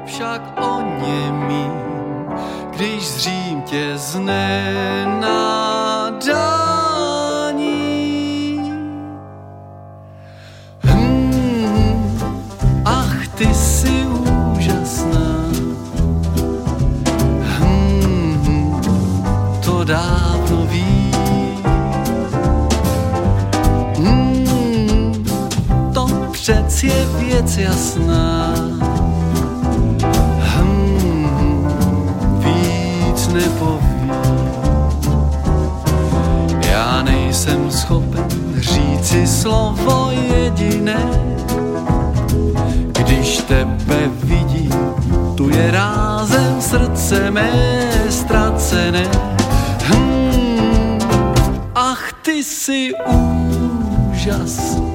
však oněmím, když zřím tě z nenadání. Ach, ty jsi úžasná, to dávno ví. To přec je věc jasná. Víc nepoví. Já nejsem schopen říci slovo jediné. Když tebe vidím, tu je rázem srdce mé ztracené. Ach, ty jsi úžasná.